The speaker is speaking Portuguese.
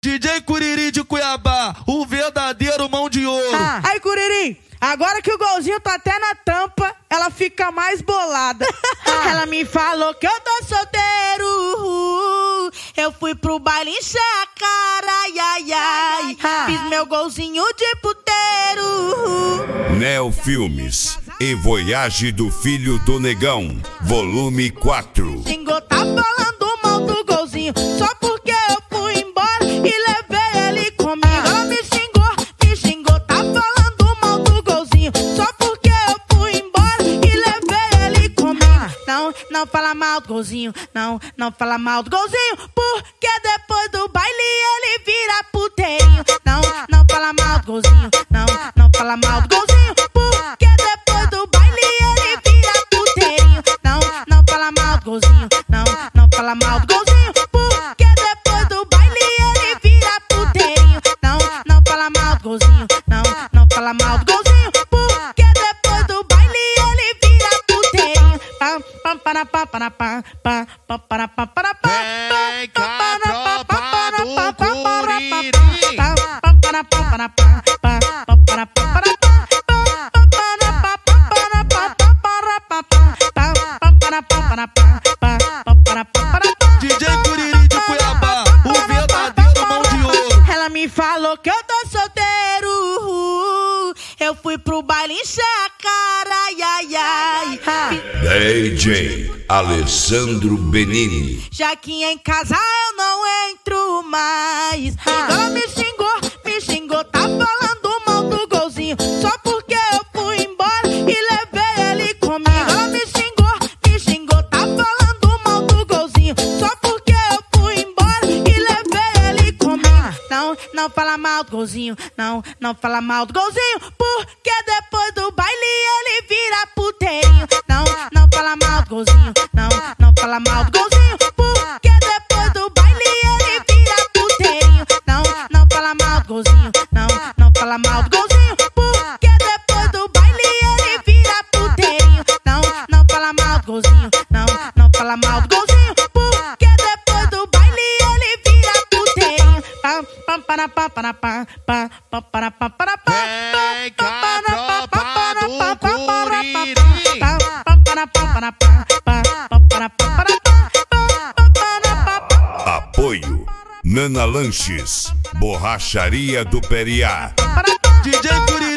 DJ Curiri de Cuiabá, o verdadeiro mão de ouro. Aí, Curiri, agora que o golzinho tá até na tampa, ela fica mais bolada. Ela me falou que eu tô solteiro, eu fui pro baile encher a cara, ai, ai, ai. Fiz meu golzinho de puteiro. Neo Filmes e Voyage do Filho do Negão, volume 4. Xingou, tá falando mal do golzinho, só porque eu fui embora e levei ele comigo. Ela me xingou, tá falando mal do golzinho, só porque eu fui embora e levei ele comigo. Não fala mal do golzinho, não fala mal do golzinho, porque depois do baile ele vira puteirinho. Não fala mal do golzinho, não fala mal do golzinho, porque depois do baile ele vira puteirinho. Não fala mal do golzinho, não fala mal do golzinho, porque depois do baile ele vira puteirinho. Não fala mal do golzinho, não fala mal do golzinho, porque depois do baile ele vira puteirinho. Vem cá, tropa do Curiri. DJ Curiri de Cuiabá, o verdadeiro mão de ouro. Ela me falou que eu tô solteiro, eu fui pro baile encher a cara, ai, ai, ai. DJ Alessandro Benini. Já que em casa eu não entro mais. Ela me xingou, tá falando mal do golzinho, só porque eu fui embora e levei ele comigo. Ela me xingou, tá falando mal do golzinho, só porque eu fui embora e levei ele comigo. Não fala mal do golzinho, não fala mal do golzinho, porque depois do baile ele vira puteirinho. Não fala mal do golzinho, não fala mal do golzinho, porque depois do baile ele vira puteirinho. Não fala mal do golzinho, não fala mal do golzinho, porque depois do baile ele vira puteirinho. Não fala mal do golzinho, não fala mal do golzinho, porque depois do baile ele vira puteirinho. Vem cá, tropa do Curiri. Apoio Nana Lanches, Borracharia do Periá. DJ Curiri